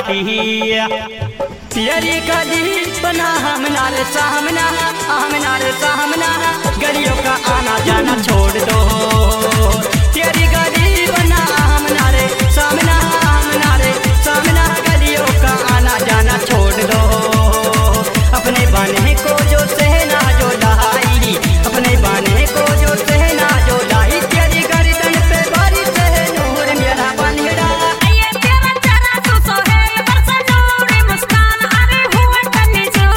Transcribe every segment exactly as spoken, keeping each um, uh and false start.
की तेरी गली बना हमना रे सामना हमना रे सामना गलियों का आना जाना छोड़ दो तेरी गली बना हमना रे सामना हमना रे सामना गलियों का आना जाना छोड़ दो अपने बने को जो सहना जो लाई अपने बने को जो सहना जो लाई तेरी गर्दन पे बारिश है नूर मेरा बनेड़ा ये तेरा चेहरा तो सोहेल बरसा नूर मुस्कान अरे हुआ तन्नी जो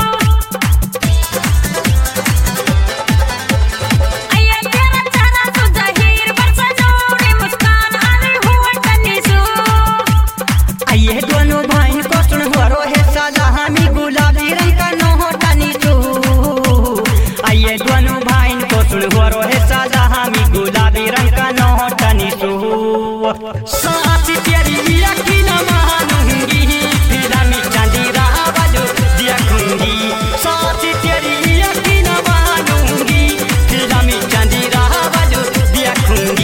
ये तेरा चेहरा तो जहीर बरसा नूर मुस्कान अरे हुआ तन्नी जो ये दोनों भाई को सुन हो है सादा हमी गुलाबी रंग का नोटा नीचू ये दोनों भाई को सुन हो है सादा हमी गुलाबी रंग का नोटा नीचू साथ तेरी यकीन मानूंगी फिर मैं चांदी रहा बाजू देखूंगी साथ तेरी यकीन मानूंगी फिर मैं चांदी रहा बाजू देखूंगी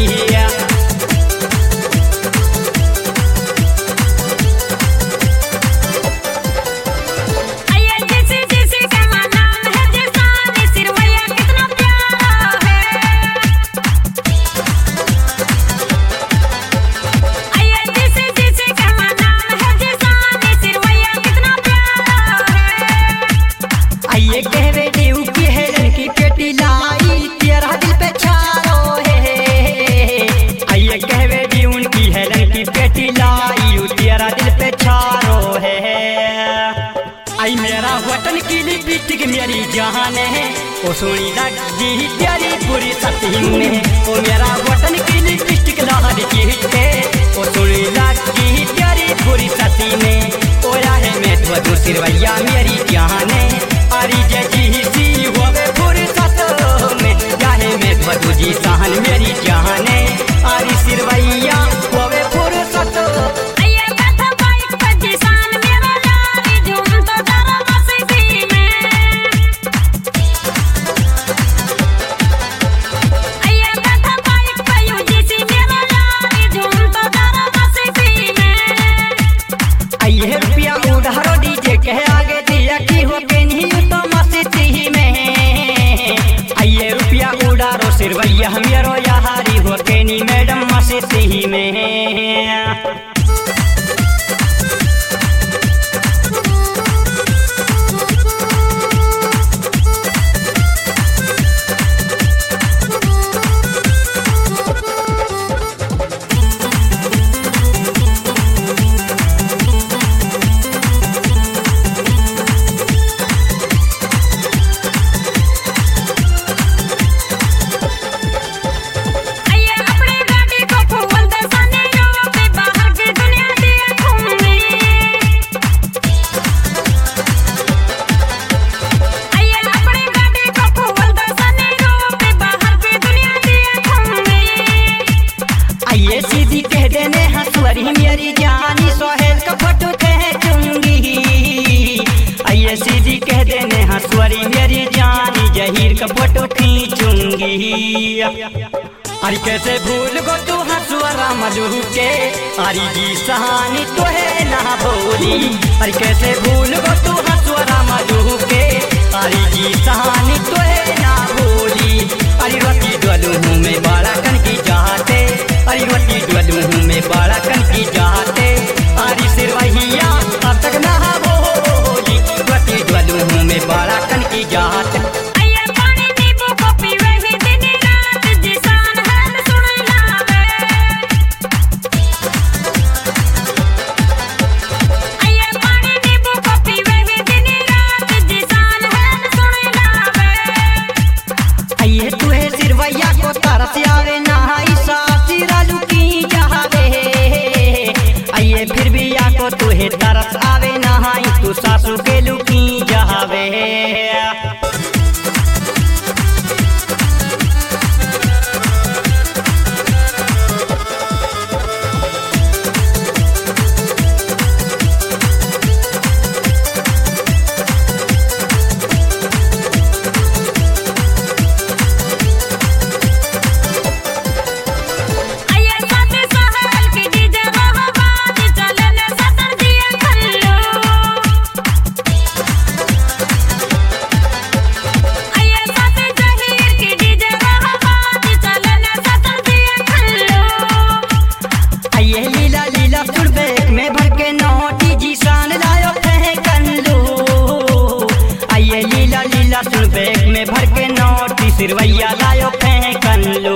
ये कहवे देव की हेलन की पेटी लाई तेरा दिल पे छारो है ये कहवे देव की हेलन की पेटी लाई तेरा दिल पे छारो है आई मेरा वतन की लिपस्टिक मेरी जान है ओ सोनी लगी तेरी पूरी सती में ओ मेरा वतन की लिपस्टिक लहर की है ओ सोनी लगी तेरी पूरी सती में ओ राहे में तो सिरवैया मेरी जान है अरे जजी सी होवे फुर्सत में चाहे मैं बदू जी सहन मेरी जान है अरे सिरवैया होवे फुर्सत ये कथा बाइक पे जिसान मेरा यारी झूम तो जरा मस्ती में ये कथा बाइक पे यू जिसी मेरा यारी झूम तो जरा मस्ती में ये रुपया उधारो दीजिए कहे आगे दिया की हो के नहीं तो मस्ती में ये रुपया उधारो सिरवैया मेरो यारी हो के नहीं मैडम मस्ती में ये सीधी कह देने हंसवरी मेरी जानी सोहेल का फोटो खींचूंगी ये सीधी कह देने हंसवरी मेरी जानी जहीर का फोटो खींचूंगी अरे कैसे भूल गो तू हंसवरा मधु के अरे जी सहानी तो है ना बोली अरे कैसे भूल गो तू हंसवरा मधु के अरे जी सहानी तो है ना बोली अरे रोटी डोलू हूँ मैं बाड़ा कन की चाहते अरे रोटी डोलू हूँ मैं बाड़ा कन की चाहते अरे सिरवैया अब तक ना बोली रोटी डोलू हूँ मैं बाड़ा कन की चाहते तुहे तरस आवे नहाई तू सासू के लुकी जावे अये साथे सहल की डीजे वहां बाज चले ने सतर सिरवैया लायो फेंकन लो।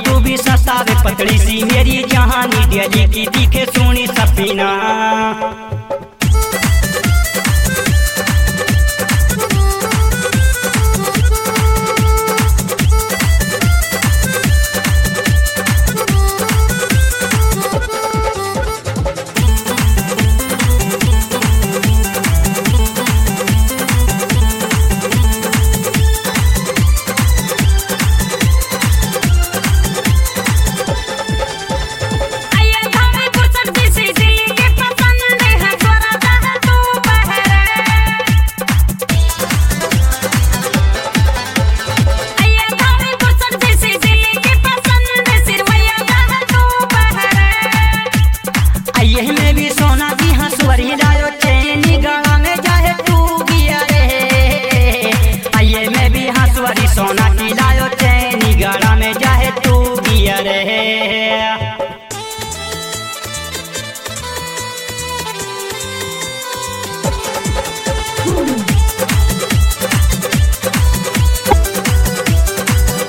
पतली सी मेरी जहानी दिली की दिखे सोनी सपीना।